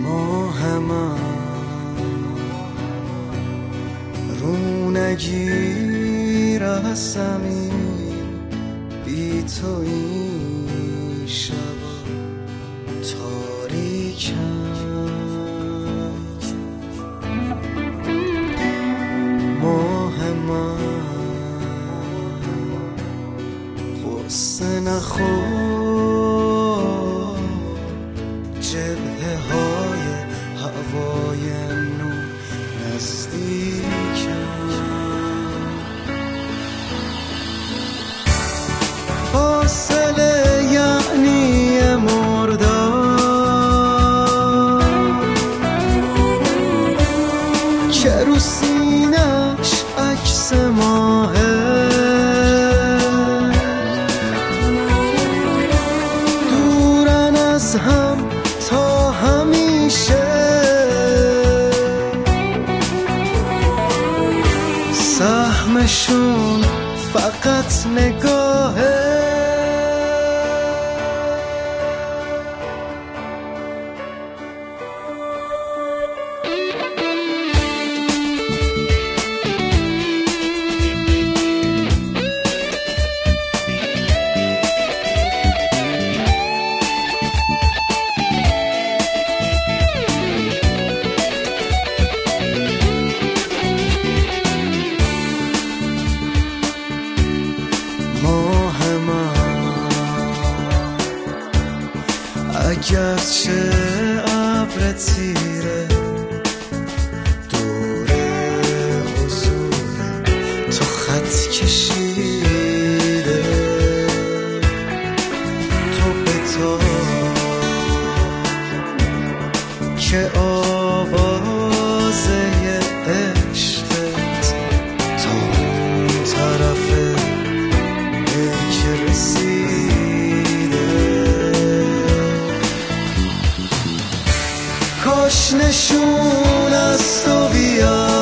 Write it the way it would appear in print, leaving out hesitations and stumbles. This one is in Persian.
ماه من رو نگیر از زمین، بی تو این شبا تاریکم. ماه من غصه نخور، جبهه های هوای نو نزدیکم. فاصله یعنی مردار که رو سینش عکس ماهه، دورن از هم تا همیشه. سهمشون فقط نگاهه. اگرچه ابر تیره دور حضور تو خط کشیده، تو به تو که آوازه عشقت تا اون طرف که رسیده. کاش نشون از تو بیاد